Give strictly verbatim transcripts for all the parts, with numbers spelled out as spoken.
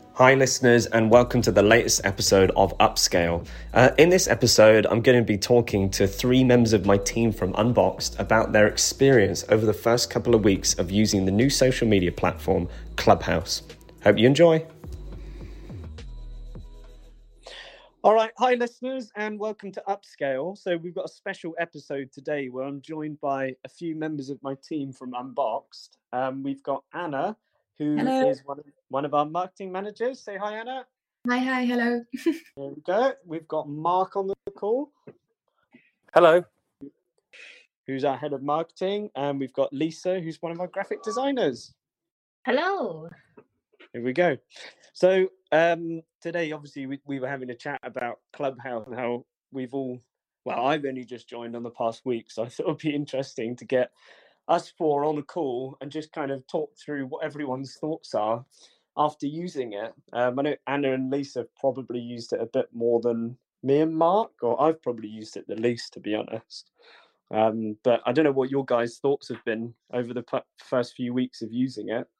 Hi listeners, and welcome to the latest episode of Upscale. Uh, in this episode, I'm going to be talking to three members of my team from Unboxed about their experience over the first couple of weeks of using the new social media platform, Clubhouse. Hope you enjoy. All right, hi listeners, and welcome to Upscale. So we've got a special episode today where I'm joined by a few members of my team from Unboxed. Um, we've got Anna, who Hello. is one of, one of our marketing managers. Say hi, Anna. Hi, hi, hello. There we go. We've got Mark on the call. Hello. Who's our head of marketing. And we've got Lisa, who's one of our graphic designers. Hello. Here we go. So um, today, obviously, we, we were having a chat about Clubhouse and how we've all, well, I've only just joined on the past week, so I thought it would be interesting to get us four on a call and just kind of talk through what everyone's thoughts are after using it. Um, I know Anna and Lisa have probably used it a bit more than me and Mark, or I've probably used it the least, to be honest. Um, but I don't know what your guys' thoughts have been over the p- first few weeks of using it.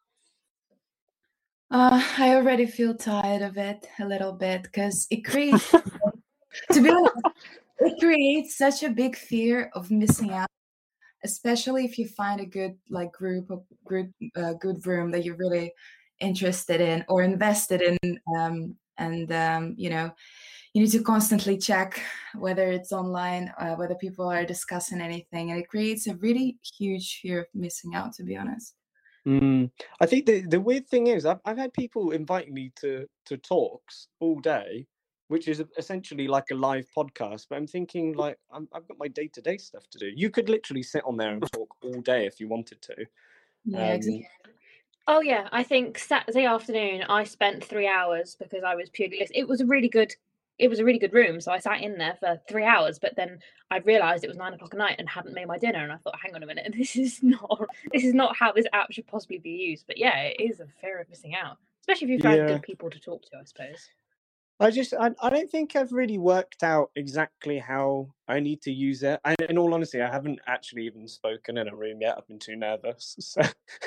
Uh, I already feel tired of it a little bit because it creates, to be honest, it creates such a big fear of missing out, especially if you find a good like group of good uh, good room that you're really interested in or invested in, um, and um, you know, you need to constantly check whether it's online, uh, whether people are discussing anything, and it creates a really huge fear of missing out, to be honest. Mm. I think the, the weird thing is I've, I've had people invite me to, to talks all day, which is essentially like a live podcast. But I'm thinking like I'm, I've got my day-to-day stuff to do. You could literally sit on there and talk all day if you wanted to. Yeah, Um, exactly. Oh yeah, I think Saturday afternoon I spent three hours because I was purely listening. It was a really good, it was a really good room, so I sat in there for three hours. But then I realised it was nine o'clock at night and hadn't made my dinner, and I thought, hang on a minute, this is not, this is not how this app should possibly be used. But yeah, it is a fear of missing out, especially if you found Yeah. good people to talk to, I suppose. I just, I, I don't think I've really worked out exactly how I need to use it. I, in all honesty, I haven't actually even spoken in a room yet. I've been too nervous. So,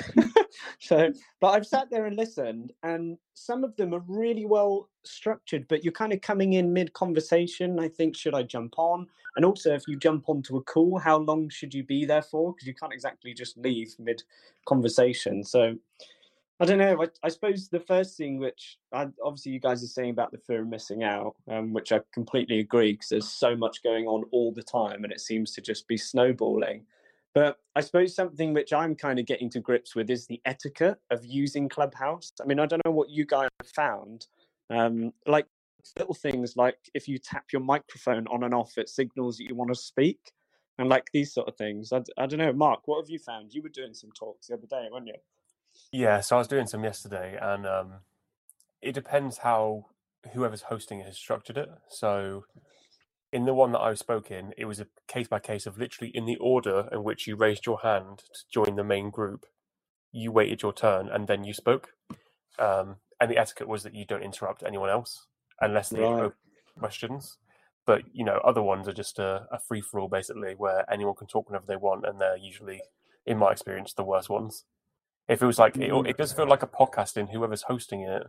so, but I've sat there and listened, and some of them are really well structured, but you're kind of coming in mid-conversation. I think, should I jump on? And also, if you jump onto a call, how long should you be there for? Because you can't exactly just leave mid-conversation. So, I don't know. I, I suppose the first thing, which I, obviously you guys are saying about the fear of missing out, um, which I completely agree, because there's so much going on all the time and it seems to just be snowballing. But I suppose something which I'm kind of getting to grips with is the etiquette of using Clubhouse. I mean, I don't know what you guys have found. Um, like little things like if you tap your microphone on and off, it signals that you want to speak. And like these sort of things. I, I don't know. Mark, what have you found? You were doing some talks the other day, weren't you? Yeah, so I was doing some yesterday, and um, it depends how whoever's hosting it has structured it. So in the one that I spoke in, it was a case by case of literally in the order in which you raised your hand to join the main group, you waited your turn, and then you spoke. Um, and the etiquette was that you don't interrupt anyone else unless they Right. open questions. But, you know, other ones are just a, a free-for-all, basically, where anyone can talk whenever they want, and they're usually, in my experience, the worst ones. It feels like it, it does feel like a podcast, and whoever's hosting it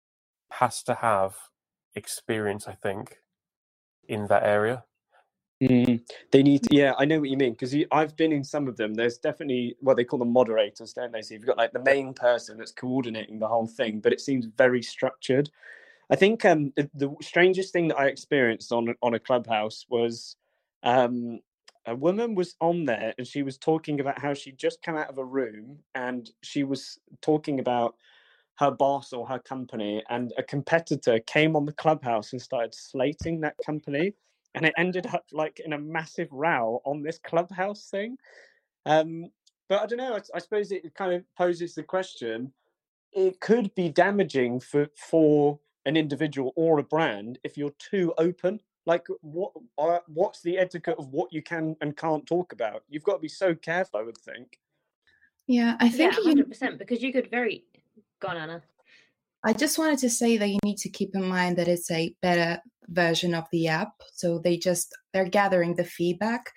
has to have experience, I think, in that area. Mm, they need to, yeah, I know what you mean, because I've been in some of them. There's definitely what they call them moderators, don't they? So you've got like the main person that's coordinating the whole thing, but it seems very structured. I think um, the, the strangest thing that I experienced on on a Clubhouse was um, a woman was on there and she was talking about how she'd just come out of a room and she was talking about her boss or her company, and a competitor came on the Clubhouse and started slating that company, and it ended up like in a massive row on this Clubhouse thing. Um, but I don't know. I, I suppose it kind of poses the question: it could be damaging for for an individual or a brand if you're too open. Like, what are, what's the etiquette of what you can and can't talk about? You've got to be so careful, I would think. Yeah, I think yeah, one hundred percent, you... because you could very... Go on, Anna. I just wanted to say that you need to keep in mind that it's a beta version of the app. So they just, they're gathering the feedback.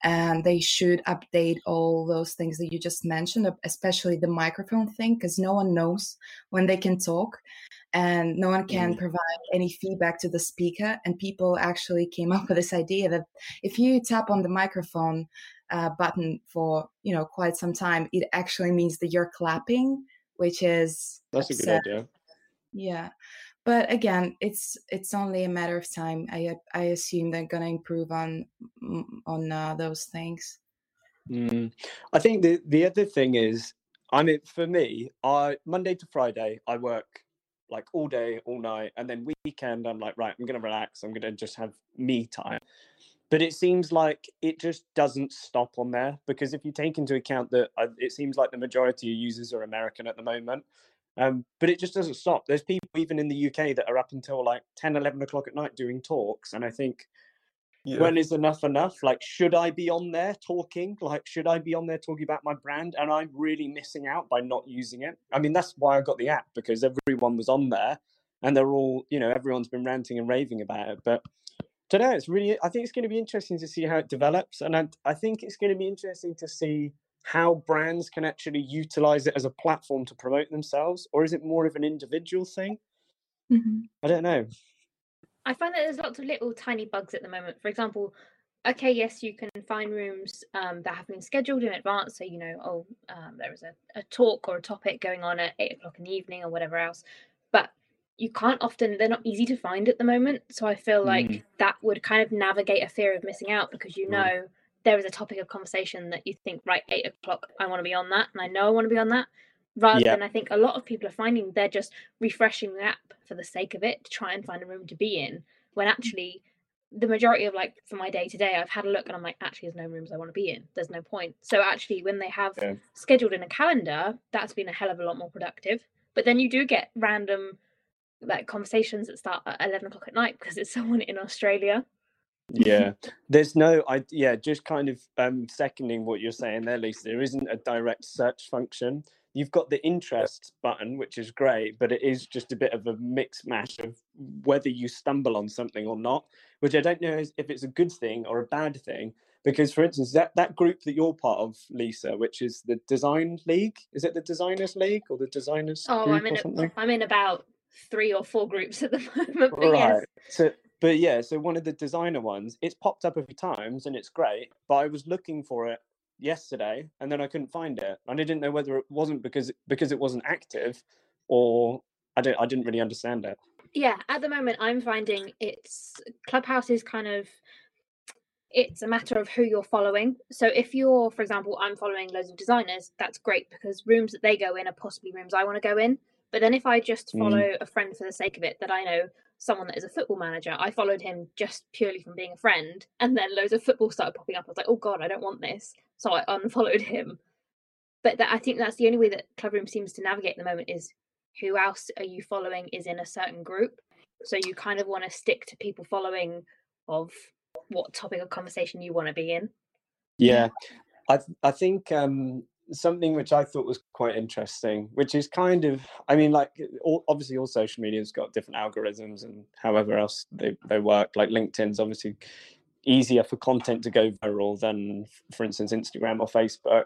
and they should update all those things that you just mentioned, especially the microphone thing, because no one knows when they can talk and no one can Mm. provide any feedback to the speaker. And people actually came up with this idea that if you tap on the microphone uh, button for, you know, quite some time, it actually means that you're clapping, which is That's a upset. good idea. Yeah. But again, it's it's only a matter of time. I I assume they're gonna improve on on uh, those things. Mm. I think the the other thing is, I mean, for me, I Monday to Friday I work like all day, all night, and then weekend I'm like, right, I'm gonna relax. I'm gonna just have me time. But it seems like it just doesn't stop on there, because if you take into account that uh, it seems like the majority of users are American at the moment. Um, but it just doesn't stop. There's people even in the U K that are up until like ten, eleven o'clock at night doing talks. And I think, Yeah. when is enough enough? Like, should I be on there talking? Like, should I be on there talking about my brand? And I'm really missing out by not using it. I mean, that's why I got the app, because everyone was on there and they're all, you know, everyone's been ranting and raving about it. But I don't know, it's really, I think it's going to be interesting to see how it develops. And I, I think it's going to be interesting to see how brands can actually utilize it as a platform to promote themselves, or is it more of an individual thing? Mm-hmm. I don't know. I find that there's lots of little tiny bugs at the moment. For example, okay, yes, you can find rooms um, that have been scheduled in advance. So, you know, oh, um, there is a, a talk or a topic going on at eight o'clock in the evening or whatever else. But you can't often, they're not easy to find at the moment. So I feel like Mm. that would kind of navigate a fear of missing out, because you Mm. know there is a topic of conversation that you think, right, eight o'clock, I want to be on that. And I know I want to be on that. Rather Yeah. than, I think a lot of people are finding they're just refreshing the app for the sake of it to try and find a room to be in, when actually the majority of, like, for my day to day, I've had a look and I'm like, actually there's no rooms I want to be in. There's no point. So actually when they have Yeah. scheduled in a calendar, that's been a hell of a lot more productive. But then you do get random like conversations that start at eleven o'clock at night because it's someone in Australia. Yeah, there's no, I yeah, just kind of um, seconding what you're saying there, Lisa. There isn't a direct search function. You've got the interests button, which is great, but it is just a bit of a mix mash of whether you stumble on something or not, which I don't know if it's a good thing or a bad thing. Because, for instance, that, that group that you're part of, Lisa, which is the Design League, is it the Designers League or the Designers Oh, Group I'm in or something? A, I'm in about three or four groups at the moment. But Right. yes. So, but yeah, so one of the designer ones, it's popped up a few times and it's great. But I was looking for it yesterday and then I couldn't find it, and I didn't know whether it wasn't because because it wasn't active, or I don't. I didn't really understand it. Yeah, at the moment, I'm finding it's Clubhouse is kind of. It's a matter of who you're following. So if you're, for example, I'm following loads of designers, that's great because rooms that they go in are possibly rooms I want to go in. But then if I just follow mm. a friend for the sake of it, that I know someone that is a football manager, I followed him just purely from being a friend, and then loads of football started popping up. I was like, oh God, I don't want this. So I unfollowed him. But that, I think that's the only way that Clubroom seems to navigate at the moment is who else are you following is in a certain group. So you kind of want to stick to people following of what topic of conversation you want to be in. Yeah, I th- I think um, something which I thought was quite interesting, which is kind of, I mean, like all, obviously all social media's got different algorithms and however else they, they work. Like LinkedIn's obviously easier for content to go viral than, for instance, Instagram or Facebook.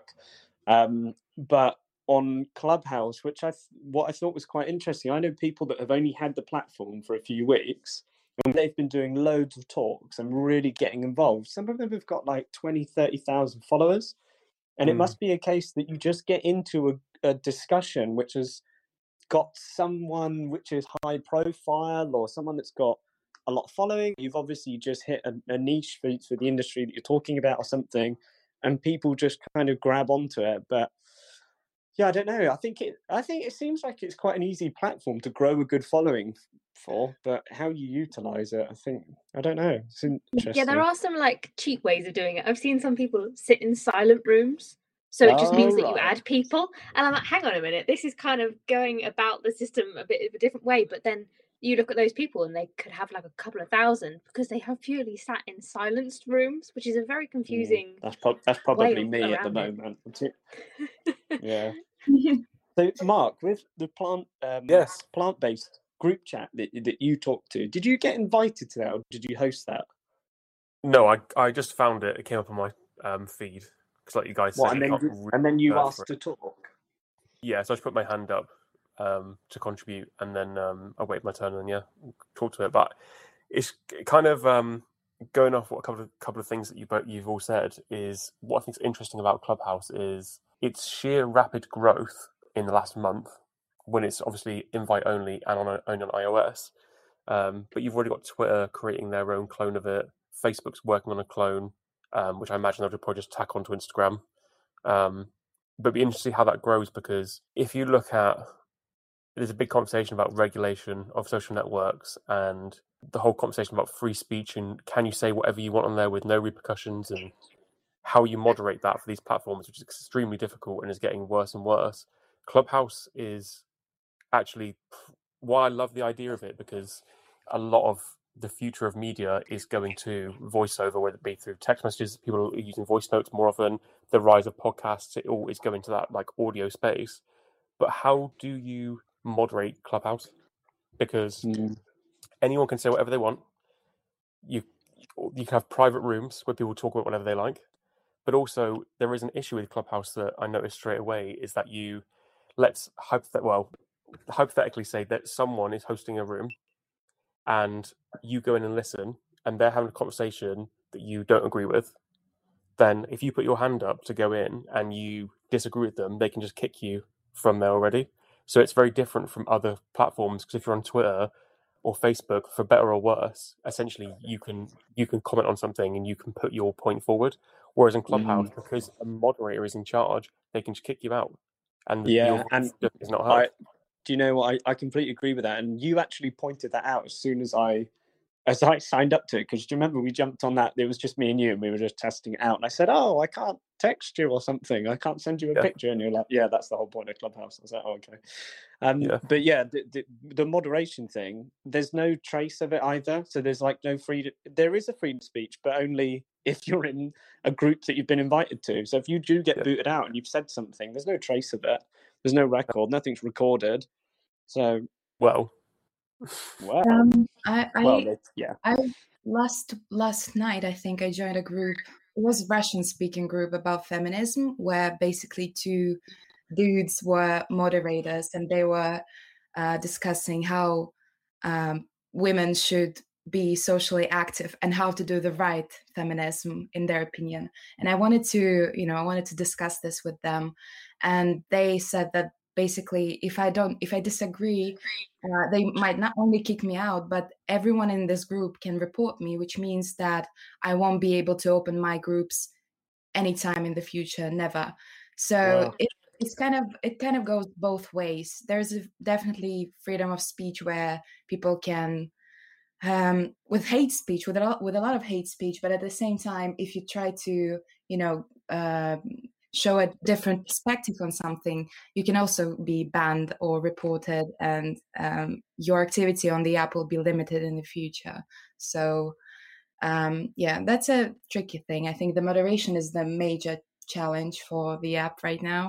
Um, but on Clubhouse, which I th- what I thought was quite interesting, I know people that have only had the platform for a few weeks, and they've been doing loads of talks and really getting involved. Some of them have got like twenty, thirty thousand followers. And mm. it must be a case that you just get into a, a discussion which has got someone which is high profile or someone that's got a lot of following. You've obviously just hit a, a niche for, for the industry that you're talking about or something, and people just kind of grab onto it. But yeah, I don't know. I think it. I think it seems like it's quite an easy platform to grow a good following for. But how you utilize it, I think, I don't know. It's interesting. Yeah, there are some like cheap ways of doing it. I've seen some people sit in silent rooms, so it just oh, means that right. you add people. And I'm like, hang on a minute, this is kind of going about the system a bit of a different way. But then you look at those people, and they could have like a couple of thousand because they have purely sat in silenced rooms, which is a very confusing. Mm, that's pro- that's probably way me at the it. moment. Yeah. So, Mark, with the plant, um, yes, plant-based group chat that that you talked to, did you get invited to that, or did you host that? No, I I just found it. It came up on my um, feed because, like you guys What, said, and you then can't you, really and then you search asked for it. to talk. Yeah, so I just put my hand up um, to contribute, and then um, I wait my turn, and yeah, talk to it. But it's kind of um, going off what a couple of couple of things that you both you've all said is what I think is interesting about Clubhouse is its sheer rapid growth in the last month, when it's obviously invite only and on only on iOS. Um, but you've already got Twitter creating their own clone of it. Facebook's working on a clone, um, which I imagine they'll probably just tack onto Instagram. Um, but it'd be interesting to see how that grows, because if you look at, there's a big conversation about regulation of social networks and the whole conversation about free speech and can you say whatever you want on there with no repercussions, and how you moderate that for these platforms, which is extremely difficult and is getting worse and worse. Clubhouse is actually why I love the idea of it, because a lot of the future of media is going to voiceover, whether it be through text messages, people are using voice notes more often, the rise of podcasts, it all is going to that like audio space. But how do you moderate Clubhouse? Because Mm. anyone can say whatever they want. You you can have private rooms where people talk about whatever they like. But also there is an issue with Clubhouse that I noticed straight away, is that you let's hypothet- well hypothetically say that someone is hosting a room and you go in and listen and they're having a conversation that you don't agree with, then if you put your hand up to go in and you disagree with them, they can just kick you from there already. So it's very different from other platforms, because if you're on Twitter or Facebook, for better or worse, essentially you can you can comment on something and you can put your point forward. Whereas in Clubhouse, Mm. because a moderator is in charge, they can just kick you out, and Yeah, your and voice is not I heard. do you know what, I, I completely agree with that. And you actually pointed that out as soon as I as I signed up to it, because do you remember we jumped on that? It was just me and you, and we were just testing it out. And I said, "Oh, I can't text you or something. I can't send you a Yeah. picture." And you're like, "Yeah, that's the whole point of Clubhouse." I was like, "Oh, okay." Um, Yeah. But yeah, the, the, the moderation thing, there's no trace of it either. So there's like no freedom. There is a freedom of speech, but only if you're in a group that you've been invited to. So if you do get Yeah. booted out and you've said something, there's no trace of it. There's no record. Nothing's recorded. So Well, well, Um, I, well, I, that's- yeah. I last last night I think I joined a group. It was a Russian speaking group about feminism, where basically two dudes were moderators, and they were uh, discussing how um, women should be socially active and how to do the right feminism in their opinion. And I wanted to, you know, I wanted to discuss this with them, and they said that basically, if I don't, if I disagree, uh, they might not only kick me out, but everyone in this group can report me, which means that I won't be able to open my groups anytime in the future, never. So Wow. it, it's kind of it kind of goes both ways. There's a, definitely freedom of speech where people can, um, with hate speech, with a lot, with a lot of hate speech, but at the same time, if you try to, you know, uh, show a different perspective on something, you can also be banned or reported, and um, your activity on the app will be limited in the future. So um, yeah, that's a tricky thing. I think the moderation is the major challenge for the app right now.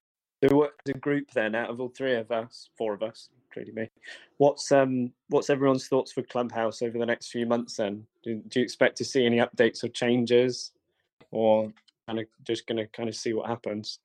So what the group then, out of all three of us, four of us, including me, what's um what's everyone's thoughts for Clubhouse over the next few months then? Do, do you expect to see any updates or changes, or kind of just going to kind of see what happens?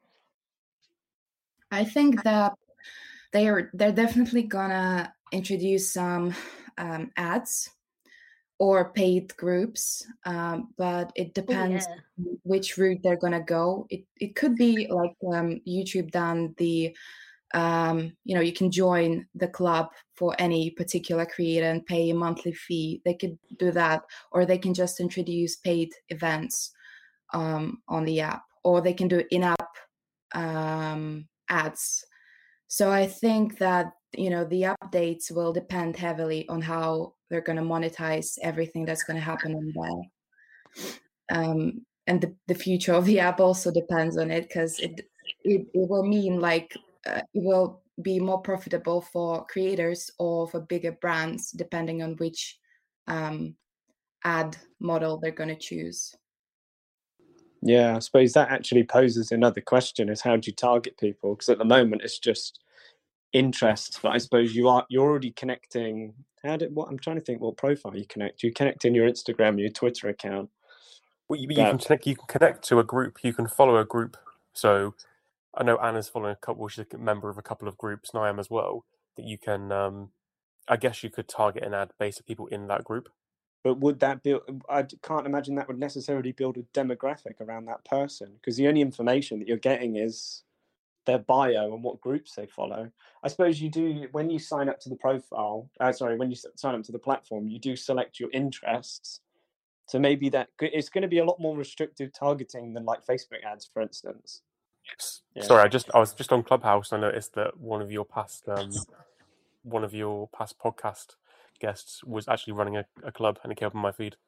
I think that they are they're definitely gonna introduce some um, ads or paid groups, um, but it Oh, depends yeah. which route they're gonna go. It it could be like um, YouTube done the, um, you know, you can join the club for any particular creator and pay a monthly fee. They could do that, or they can just introduce paid events um, on the app, or they can do in-app um, ads. So I think that, you know, the updates will depend heavily on how they're going to monetize everything that's going to happen on there. Um, and the, the future of the app also depends on it, because it, it it will mean like uh, it will be more profitable for creators or for bigger brands, depending on which um, ad model they're going to choose. Yeah, I suppose that actually poses another question: is how do you target people? Because at the moment it's just interests, but I suppose you are you're already connecting. How did what I'm trying to think what profile you connect. You connect in your Instagram, your Twitter account. Well, you, you But- can connect. You can connect to a group. You can follow a group. So I know Anna's following a couple. She's a member of a couple of groups, and I am as well. That you can. Um, I guess you could target an ad based on people in that group. But would that build? I d- can't imagine that would necessarily build a demographic around that person, because the only information that you're getting is their bio and what groups they follow. I suppose you do when you sign up to the profile. Uh, sorry, when you s- sign up to the platform, you do select your interests. So maybe that g- it's going to be a lot more restrictive targeting than like Facebook ads, for instance. S- Yeah. Sorry, I just I was just on Clubhouse. I noticed that one of your past um, one of your past podcast guests was actually running a, a club, and it came up on my feed.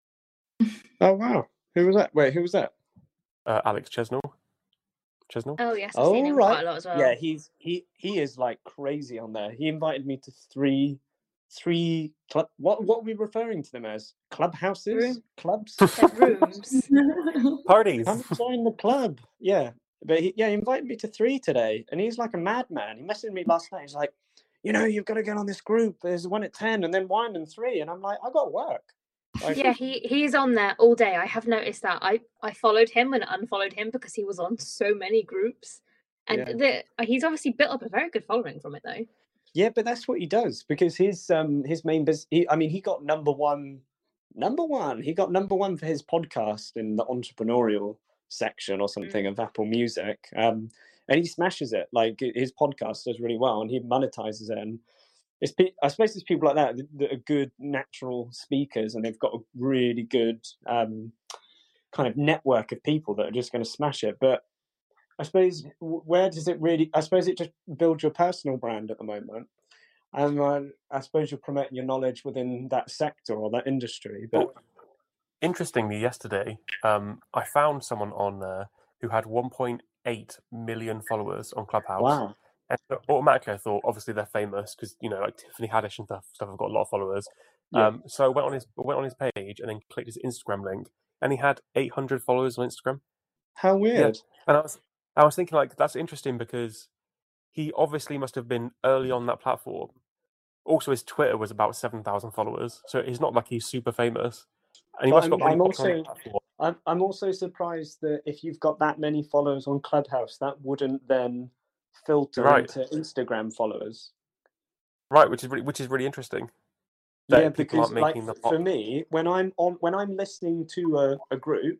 Oh wow, who was that? Wait, who was that? Uh, Alex Chesnell. Chesnell. Oh yes, I've seen Oh him right, quite a lot as well. yeah, he's he he is like crazy on there. He invited me to three three club. What what are we referring to them as? Clubhouses, Room- clubs. They're rooms. Parties. Come join the club. Yeah, but he, yeah, he invited me to three today, and he's like a madman. He messaged me last night. He's like, you know, you've got to get on this group. There's one at ten, and then one and three, and I'm like, I got work. Like, Yeah, he he's on there all day. I have noticed that. I I followed him and unfollowed him because he was on so many groups, and Yeah. the, he's obviously built up a very good following from it though. Yeah, but that's what he does, because his um his main business. He, I mean, he got number one, number one. He got number one for his podcast in the entrepreneurial section or something of Apple Music. Um, and he smashes it. Like his podcast does really well, and he monetizes it. And it's pe- I suppose there's people like that that- that are good natural speakers, and they've got a really good um kind of network of people that are just going to smash it. But I suppose w- where does it really? I suppose it just builds your personal brand at the moment, and uh, I suppose you're promoting your knowledge within that sector or that industry. But Interestingly, yesterday, um, I found someone on there who had one point eight million followers on Clubhouse. wow, And so automatically, I thought, obviously, they're famous because you know, like Tiffany Haddish and stuff, stuff have got a lot of followers. Yeah. Um, so I went on his went on his page and then clicked his Instagram link, and he had eight hundred followers on Instagram. how weird. And I was I was thinking, like, that's interesting because he obviously must have been early on that platform. Also, his Twitter was about seven thousand followers, so it's not like he's super famous. And he But must have I'm, got really I'm popular on also that platform. I'm I'm also surprised that if you've got that many followers on Clubhouse, that wouldn't then filter Right. into Instagram followers. Right, which is really, which is really interesting. That Yeah, people because aren't like making the f- for hop. me, when I'm on when I'm listening to a, a group,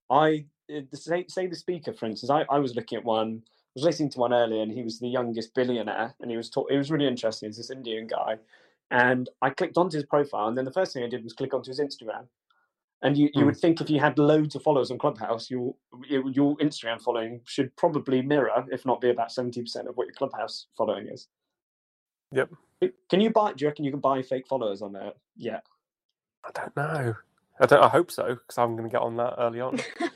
I uh, say say the speaker, for instance. I, I was looking at one. I was listening to one earlier, and he was the youngest billionaire, and he was talk, it was really interesting. He's this Indian guy, and I clicked onto his profile, and then the first thing I did was click onto his Instagram. And you, you Hmm. would think if you had loads of followers on Clubhouse, your your your Instagram following should probably mirror, if not be about seventy percent of what your Clubhouse following is. Yep. Can you buy? Do you reckon you can buy fake followers on there? Yeah. I don't know. I don't. I hope so because I'm going to get on that early on.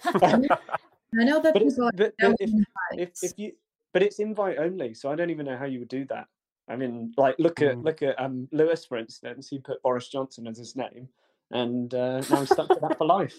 I know that But it's people but, are but if, if invites. if you but it's invite only, so I don't even know how you would do that. I mean, like look at Mm. look at um Lewis, for instance. He put Boris Johnson as his name, and uh, now he's stuck to that for life.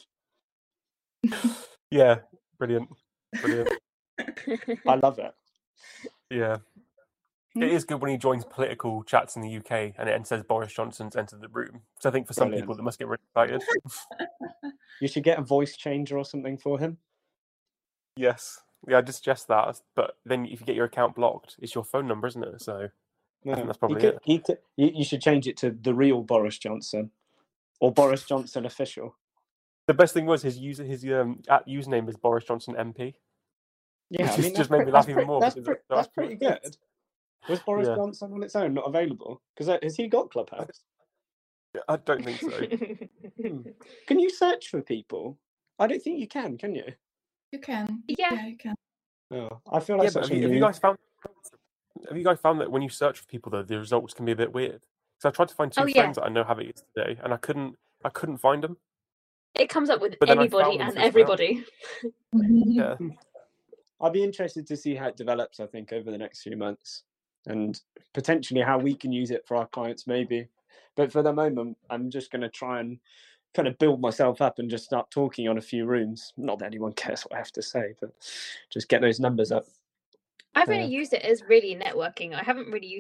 Yeah, brilliant, brilliant. I love it. Yeah, Hmm. it is good when he joins political chats in the U K and it says Boris Johnson's entered the room. So I think for some Brilliant. people that must get really excited. You should get a voice changer or something for him. Yes, yeah, I just suggest that. But then if you get your account blocked, it's your phone number, isn't it? So I think No, that's he probably could, it. he could, you, you should change it to the real Boris Johnson or Boris Johnson official. The best thing was his user his um at username is Boris Johnson M P. Yeah, Which I is mean, just that's made pre- me that's laugh even pre- more That's, because pre- that's that's pretty pretty good. Was Boris Yeah. Johnson on its own not available? Because has he got Clubhouse? I don't think so. Hmm. Can you search for people? I don't think you can. Can you? You can. Yeah. you can. Oh, I feel like Yeah, but such have a you, have you noob. guys found have you guys found that when you search for people though, the results can be a bit weird? So I tried to find two Oh, yeah. friends that I know have it yesterday, and I couldn't I couldn't find them. It comes up with But then I anybody found them and through Sprout. everybody. Yeah, I'll be interested to see how it develops, I think, over the next few months, and potentially how we can use it for our clients, maybe. But for the moment, I'm just going to try and kind of build myself up and just start talking on a few rooms. Not that anyone cares what I have to say, but just get those numbers up. I've Uh, only used it as really networking. I haven't really used it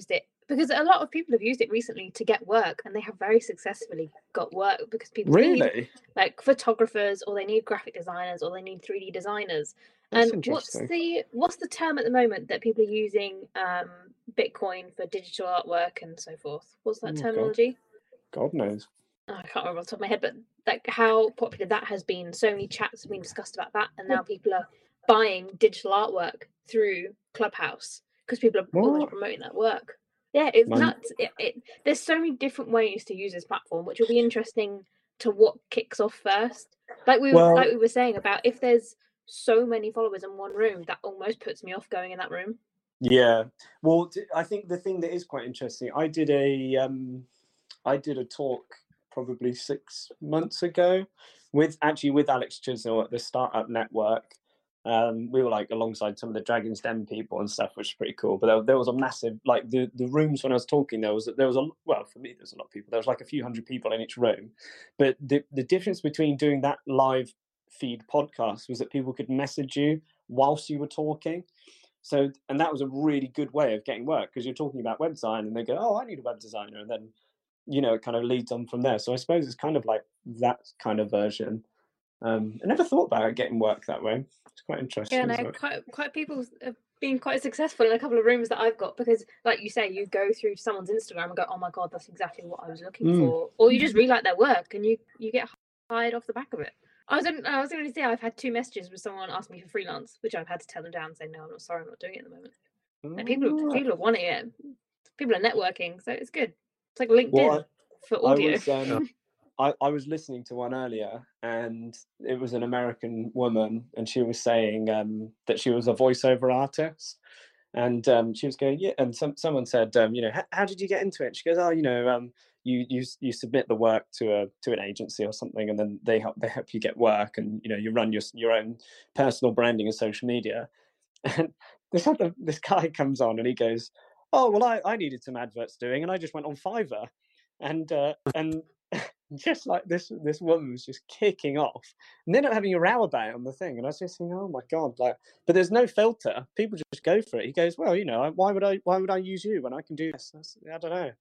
Because a lot of people have used it recently to get work, and they have very successfully got work because people Really? need like photographers, or they need graphic designers, or they need three D designers. That's And what's interesting. the what's the term at the moment that people are using um, Bitcoin for digital artwork and so forth? What's that Oh, God. terminology? God knows. Oh, I can't remember off the top of my head, but like how popular that has been. So many chats have been discussed about that, and now people are buying digital artwork through Clubhouse because people are almost What? promoting that work. Yeah, it's Man. nuts. It, it, there's so many different ways to use this platform, which will be interesting to what kicks off first. Like we Well- like we were saying about if there's so many followers in one room, that almost puts me off going in that room. Yeah. Well, d- I think the thing that is quite interesting, I did a um, I did a talk probably six months ago with actually with Alex Chisnell at the Startup Network. Um, we were like alongside some of the Dragon's Den people and stuff, which is pretty cool. But there, there was a massive, like the, the rooms when I was talking, there was there was a well for me there's a lot of people. There was like a few hundred people in each room. But the the difference between doing that live feed podcast was that people could message you whilst you were talking. So, and that was a really good way of getting work because you're talking about web design and they go, oh, I need a web designer. And then, you know, it kind of leads on from there. So I suppose it's kind of like that kind of version. Um, I never thought about it getting work that way. It's quite interesting. Yeah, no, isn't it? quite quite people have been quite successful in a couple of rooms that I've got because, like you say, you go through someone's Instagram and go, "Oh my god, that's exactly what I was looking Mm. for," or you just really like their work and you you get hired off the back of it. I was gonna, I was going to say I've had two messages with someone asking me for freelance, which I've had to tell them down and say, "No, I'm not sorry, I'm not doing it at the moment." Like, people Oh. people are wanting it. People are networking, so it's good. It's like LinkedIn Well, for I audio. was um, I, I was listening to one earlier, and it was an American woman, and she was saying um, that she was a voiceover artist, and um, she was going, yeah. And some someone said, um, you know, how did you get into it? She goes, oh, you know, um, you you you submit the work to a to an agency or something, and then they help they help you get work, and you know, you run your your own personal branding and social media. And this other this guy comes on, and he goes, oh, well, I, I needed some adverts doing, and I just went on Fiverr, and uh, and. Just like this, this woman was just kicking off, and they're not having a row about it on the thing. And I was just thinking, oh my god, like, but there's no filter. People just go for it. He goes, well, you know, why would I, why would I use you when I can do this? That's, I don't know.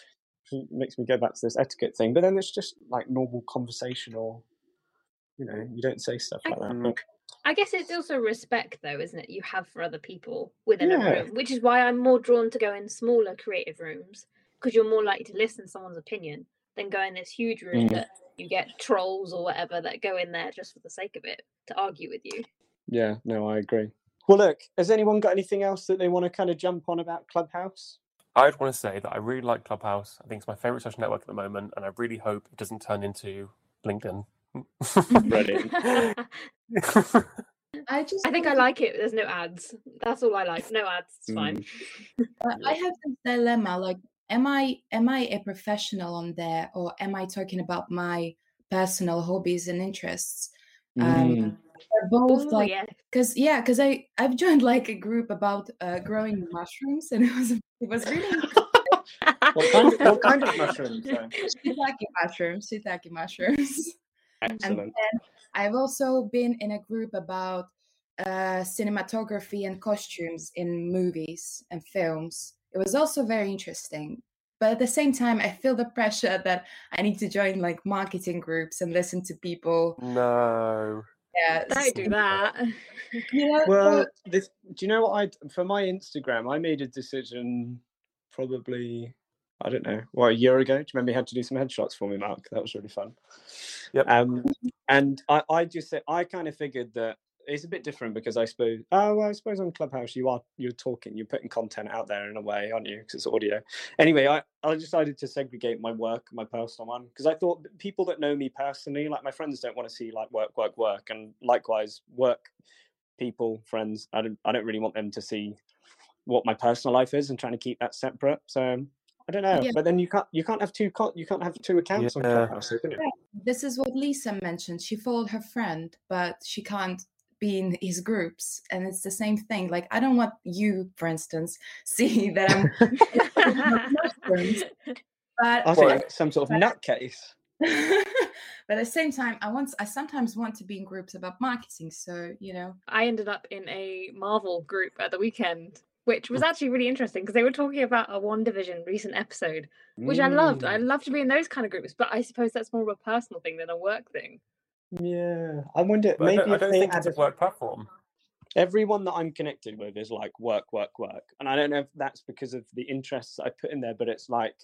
It makes me go back to this etiquette thing. But then it's just like normal conversational. You know, you don't say stuff like that. But, I guess it's also respect, though, isn't it? You have for other people within Yeah. a room, which is why I'm more drawn to go in smaller creative rooms because you're more likely to listen to someone's opinion than go in this huge room Mm. that you get trolls or whatever that go in there just for the sake of it to argue with you. yeah, no, I agree. Well, look, has anyone got anything else that they want to kind of jump on about Clubhouse? I'd want to say that I really like Clubhouse. I think it's my favourite social network at the moment, and I really hope it doesn't turn into LinkedIn. Brilliant. I just I think I like it. There's no ads. That's all I like. No ads. It's fine. Uh, I have this dilemma, like, am I am I a professional on there, or am I talking about my personal hobbies and interests? Um, Mm. they're both Ooh, like, yeah. because yeah, because I I've joined like a group about uh, growing mushrooms, and it was it was really What kind of, what kind of mushrooms? Though? shiitake mushrooms, shiitake mushrooms. And Excellent. then I've also been in a group about uh, cinematography and costumes in movies and films. It was also very interesting. But at the same time, I feel the pressure that I need to join like marketing groups and listen to people. No. Yeah, Don't do that. you know, Well, this, do you know what I for my Instagram? I made a decision probably I don't know, well, a year ago. Do you remember you had to do some headshots for me, Mark? That was really fun. Yep. Um, and I, I just said I kind of figured that it's a bit different because I suppose oh well, I suppose on Clubhouse you are you're talking, you're putting content out there in a way, aren't you? Because it's audio. Anyway, I, I decided to segregate my work, my personal one, because I thought that people that know me personally, like my friends, don't want to see like work, work, work, and likewise work people, friends. I don't I don't really want them to see what my personal life is and trying to keep that separate. So I don't know, Yeah. but then you can't you can't have two co- you can't have two accounts on Yeah. Clubhouse, so, can you? this is what Lisa mentioned. She followed her friend, but she can't be in his groups, and it's the same thing. Like, I don't want you, for instance, see that I'm mushrooms, but I think Well, I'm some sort of nutcase. but at the same time, I want I sometimes want to be in groups about marketing. So you know, I ended up in a Marvel group at the weekend which was actually really interesting because they were talking about a One Division recent episode, which I loved. I Mm, love to be in those kind of groups, but I suppose that's more of a personal thing than a work thing. yeah, I wonder But I don't, maybe I if don't they think had it's a a, work platform. everyone that I'm connected with is like work, work, work, and I don't know if that's because of the interests I put in there, but it's like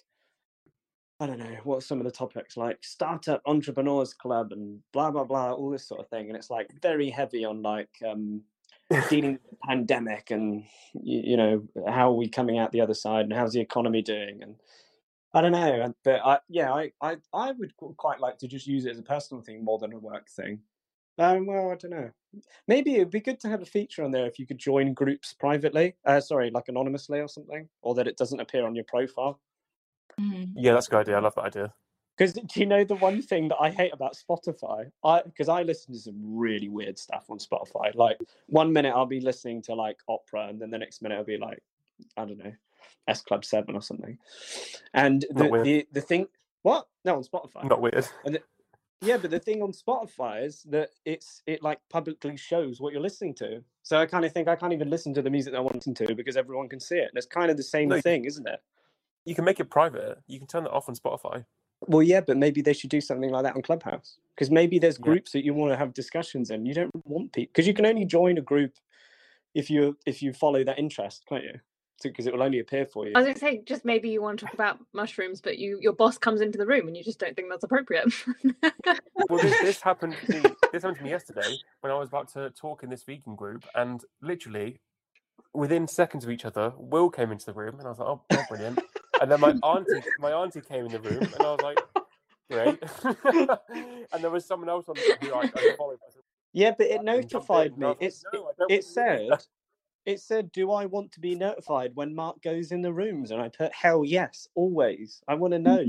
I don't know what are some of the topics like startup entrepreneurs club and blah blah blah, all this sort of thing, and it's like very heavy on like um, dealing with the pandemic and you, you know how are we coming out the other side and how's the economy doing and I don't know, and- but I yeah I I I would qu- quite like to just use it as a personal thing more than a work thing. Um, well, I don't know. Maybe it'd be good to have a feature on there if you could join groups privately. Uh, sorry, like anonymously or something, or that it doesn't appear on your profile. Mhm. Yeah, that's a good idea. I love that idea. Because do you know the one thing that I hate about Spotify? I because I listen to some really weird stuff on Spotify. Like one minute I'll be listening to like opera, and then the next minute I'll be like, I don't know, S Club Seven or something. And Not the weird. the the thing, what? No, on Spotify. Not weird. And the, yeah, but the thing on Spotify is that it's it like publicly shows what you're listening to. So I kind of think I can't even listen to the music that I want to listen to because everyone can see it. And it's kind of the same No, you- thing, isn't it? You can make it private. You can turn that off on Spotify. Well, yeah, but maybe they should do something like that on Clubhouse because maybe there's Yeah. groups that you want to have discussions in. You don't want people because you can only join a group if you if you follow that interest, can't you? Because it will only appear for you. I was going to say, just maybe you want to talk about mushrooms, but you your boss comes into the room and you just don't think that's appropriate. Well, this, this happened to me. This happened to me yesterday when I was about to talk in this vegan group, and literally within seconds of each other, Will came into the room, and I was like, "Oh, oh brilliant!" And then my auntie, my auntie came in the room, and I was like, "Great!" And there was someone else on the who I, I followed. I said, Yeah, but it and jumped notified in, and I me. was like, It's "No, I don't it want you here." said it said, "Do I want to be notified when Mark goes in the rooms?" And I put, "Hell yes, always. I want to know."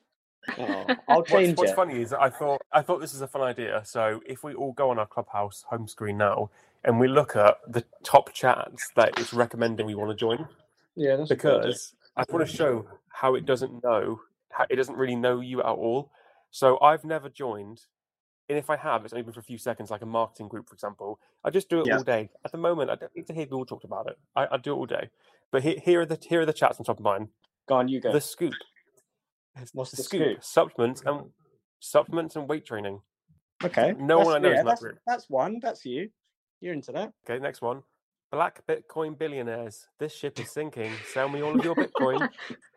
Oh, I'll What's, change what's it. funny is that I thought I thought this is a fun idea. So if we all go on our Clubhouse home screen now and we look at the top chats that it's recommending we want to join, Yeah, that's a good idea. because I want to show how it doesn't know, how it doesn't really know you at all. So I've never joined, and if I have, it's only been for a few seconds, like a marketing group, for example. I just do it Yeah. all day. At the moment, I don't need to hear people talk about it. I, I do it all day. But here, here are the here are the chats on top of mine. Go on, you go. The Scoop. What's The the Scoop. scoop? Supplements and supplements and weight training. Okay. No that's, one I know is yeah, in that that's, group. that's one. That's you. You're into that. Okay, next one. Black Bitcoin billionaires. This ship is sinking. Sell me all of your Bitcoin.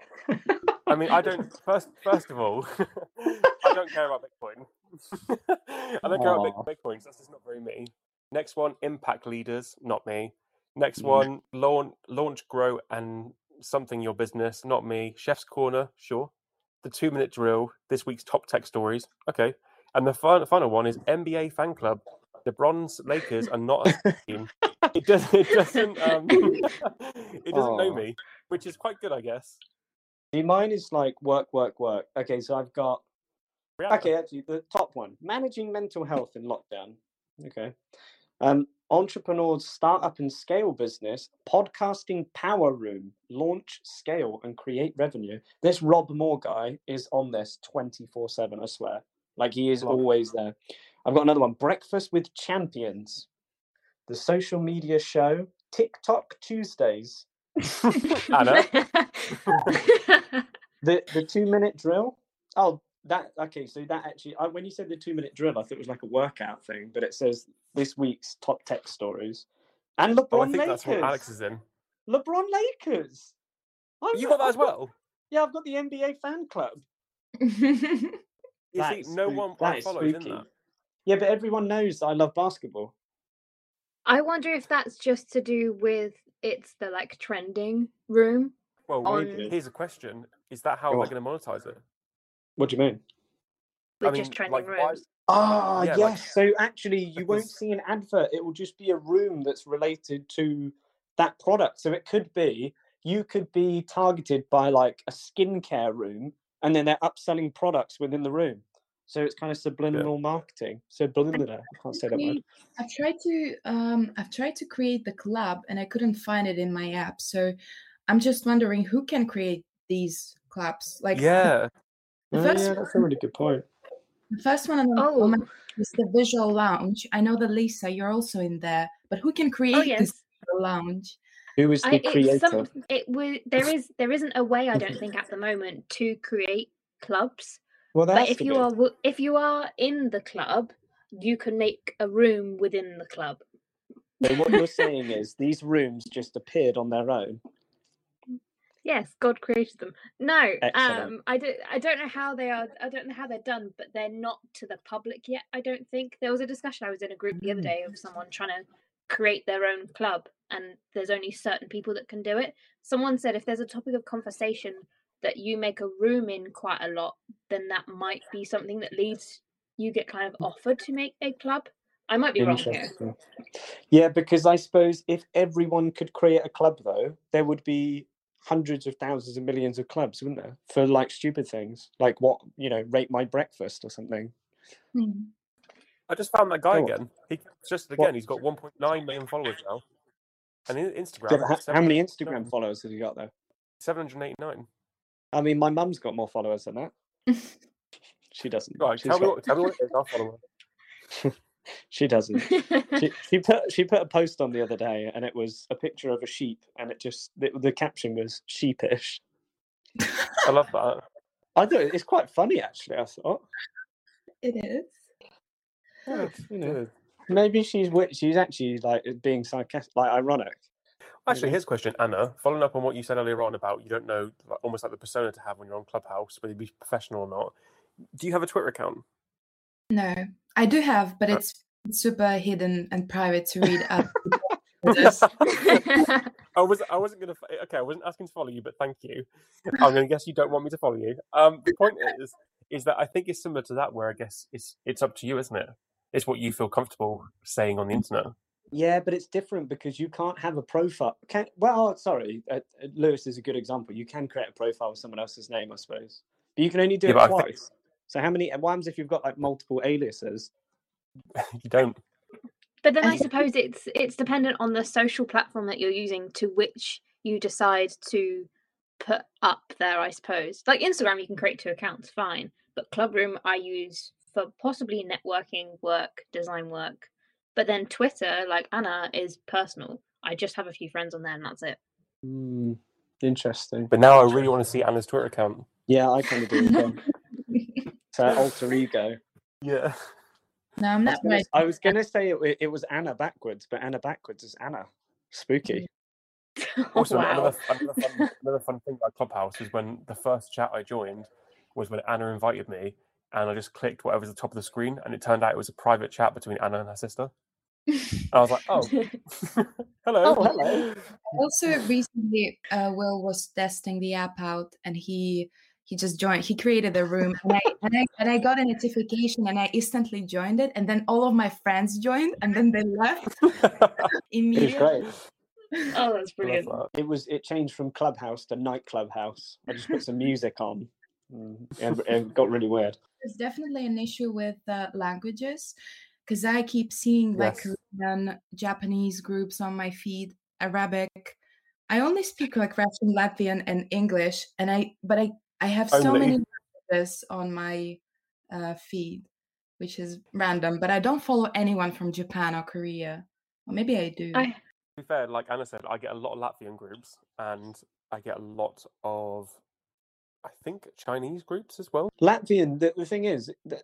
I mean, I don't. First, first of all, I don't care about Bitcoin. I don't care about Aw. big Bitcoins. That's just not very me. Next one, impact leaders. Not me. Next Mm. one, launch, launch, grow, and something your business. Not me. Chef's Corner. Sure. The two minute drill. This week's top tech stories. Okay. And the final, final one is N B A fan club. The Bronze Lakers are not a team. It doesn't. It doesn't. Um, it doesn't know Aw. me, which is quite good, I guess. See, mine is like work, work, work. Okay, so I've got Rihanna. okay, actually the top one. Managing mental health in lockdown. Okay. Um, entrepreneurs start up and scale business, podcasting power room, launch, scale, and create revenue. This Rob Moore guy is on this twenty-four seven, I swear. Like he is Love it. always there. I've got another one. Breakfast with Champions. The social media show. TikTok Tuesdays. Anna. The the two minute drill. Oh, that okay. So that actually, I, when you said the two minute drill, I thought it was like a workout thing, but it says this week's top tech stories and Oh, I LeBron think Lakers. that's what Alex is in. LeBron Lakers. I'm You not- got that I've as well. Yeah, I've got the N B A fan club. You That see, is no spook- one that I is follow is in spooky. that. Yeah, but everyone knows that I love basketball. I wonder if that's just to do with it's the like trending room. Well, On- Maybe. here's a question: is that how Go they're on. going to monetize it? What do you mean? With I mean, just trending like, why- rooms. Ah, Yeah, like- yes. so actually, you won't because- see an advert. It will just be a room that's related to that product. So it could be you could be targeted by like a skincare room, and then they're upselling products within the room. So it's kind of subliminal marketing. Subliminal. I can't say that word. Create- I've tried to um, I've tried to create the club and I couldn't find it in my app. So I'm just wondering who can create these clubs. Like yeah, the Oh, first yeah, that's a really good point. the first one on the Oh. on my is the visual lounge. I know that Lisa, you're also in there, but who can create yes. this visual lounge? Who is the I, it's creator? some, it was there is there isn't a way, I don't think, at the moment to create clubs. Well, But that's if the you bit. are w- if you are in the club, you can make a room within the club. So what you're saying is these rooms just appeared on their own. Yes, God created them. No, Excellent. um, I don't. I don't know how they are. I don't know how they're done, but they're not to the public yet. I don't think there was a discussion. I was in a group the other day of someone trying to create their own club, and there's only certain people that can do it. Someone said if there's a topic of conversation that you make a room in quite a lot, then that might be something that leads you get kind of offered to make a club. I might be wrong here. Interesting. Yeah, because I suppose if everyone could create a club, though, there would be hundreds of thousands and millions of clubs, wouldn't there? For like stupid things, like what, you know, rate my breakfast or something. Hmm. I just found that guy Go on. again. He just again. What? He's got one point nine million followers now, and in Instagram. Yeah, but how, how seven- many Instagram followers have you got though? seven hundred eighty-nine. I mean, my mum's got more followers than that. She doesn't. Right, She's tell me, got- what, tell me what it is. I'll follow her. She doesn't. she, she put she put a post on the other day, and it was a picture of a sheep, and it just the, the caption was sheepish. I love that. I thought it's quite funny, actually. I thought, It is. oh, you know, Good. maybe she's wi- she's actually like being sarcastic, like ironic. Actually, here's a question, Anna. Following up on what you said earlier on about you don't know, like, almost like the persona to have when you're on Clubhouse, whether you be professional or not. Do you have a Twitter account? No, I do have, but it's super hidden and private to read up. I was I wasn't gonna okay I wasn't asking to follow you, but thank you. I'm gonna guess you don't want me to follow you. Um, the point is is that I think it's similar to that, where I guess it's it's up to you, isn't it? It's what you feel comfortable saying on the internet. Yeah, but it's different because you can't have a profile. Can well, sorry, uh, Lewis is a good example. You can create a profile with someone else's name, I suppose, but you can only do Yeah, it but I twice. think- So how many? What happens if you've got like multiple aliases? You don't. But then I suppose it's it's dependent on the social platform that you're using to which you decide to put up there, I suppose. Like Instagram, you can create two accounts, fine. But Clubroom I use for possibly networking work, design work. But then Twitter, like Anna, is personal. I just have a few friends on there and that's it. Hmm, interesting. But now I really want to see Anna's Twitter account. Yeah, I kind of do. As well. So alter ego. Yeah. No, I'm I was not gonna, right. I was gonna say it, it was Anna backwards, but Anna backwards is Anna. Spooky. Also, Wow. another, another, fun, another fun thing about Clubhouse is when the first chat I joined was when Anna invited me, and I just clicked whatever's at the top of the screen, and it turned out it was a private chat between Anna and her sister. I was like, oh, hello. Oh, hello. Also, recently, uh, Will was testing the app out, and he he just joined. He created a room, and I, and I and I got a notification, and I instantly joined it. And then all of my friends joined, and then they left It was immediately. great. Oh, that's brilliant. that. It was. It changed from Clubhouse to Nightclub House. I just put some music on, and it, it got really weird. There's definitely an issue with uh, languages, because I keep seeing like Yes. Korean, Japanese groups on my feed, Arabic. I only speak like Russian, Latvian, and English, and I but I I have so Only. many languages on my uh, feed, which is random. But I don't follow anyone from Japan or Korea, or maybe I do. I To be fair, like Anna said, I get a lot of Latvian groups, and I get a lot of, I think, Chinese groups as well. Latvian. The, the thing is, that,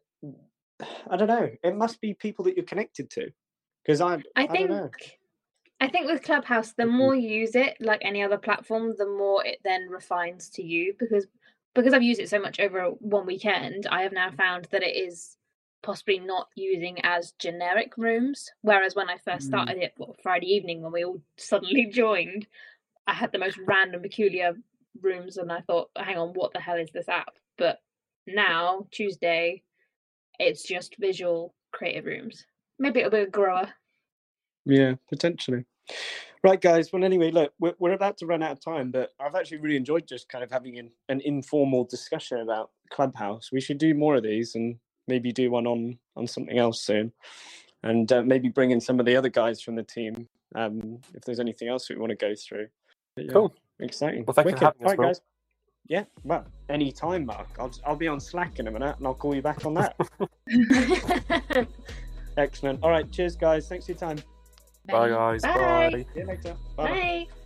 I don't know. It must be people that you're connected to, because I. I I think don't know. I think with Clubhouse, the more you use it, like any other platform, the more it then refines to you. Because because I've used it so much over one weekend, I have now found that it is possibly not using as generic rooms. Whereas when I first Mm. started it, what, Friday evening, when we all suddenly joined, I had the most random, peculiar rooms, and I thought, hang on, what the hell is this app? But now, Tuesday, it's just visual creative rooms. Maybe it'll be a grower. Yeah, potentially. Right, guys. Well, anyway, look, we're, we're about to run out of time, but I've actually really enjoyed just kind of having an, an informal discussion about Clubhouse. We should do more of these and maybe do one on, on something else soon. And uh, maybe bring in some of the other guys from the team um, if there's anything else we want to go through. But yeah, Cool. exciting. Well, thank you for Wicked. having us, Right, Will. guys. Yeah, well, any time, Mark. I'll, I'll be on Slack in a minute and I'll call you back on that. Excellent. All right, cheers, guys. Thanks for your time. Bye, guys. Bye. Bye. See you later. Bye. Bye.